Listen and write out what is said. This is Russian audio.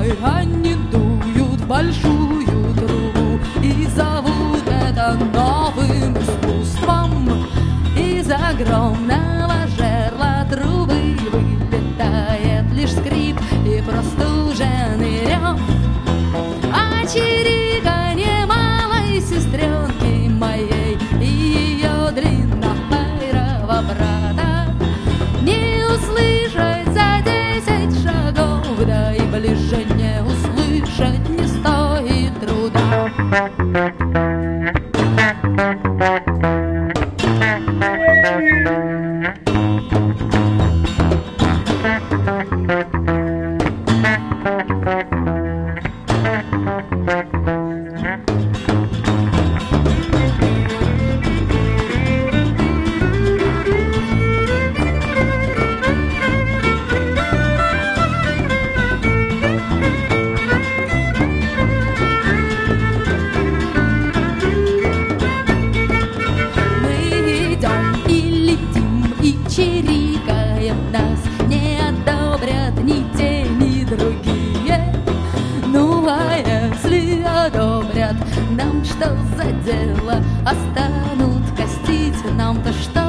они дуют большую трубу и зовут это новым искусством. Из огромного жерла трубы вылетает лишь скрип и простуженный рев. А чириканье малой сестренки моей и ее длиннохвостого брата не услышать за 10 шагов, да и ближе не услышать не стоит труда. Чирикаем, нас не одобрят ни те, ни другие. Ну а если одобрят, нам что за дело? А станут костить нам-то что?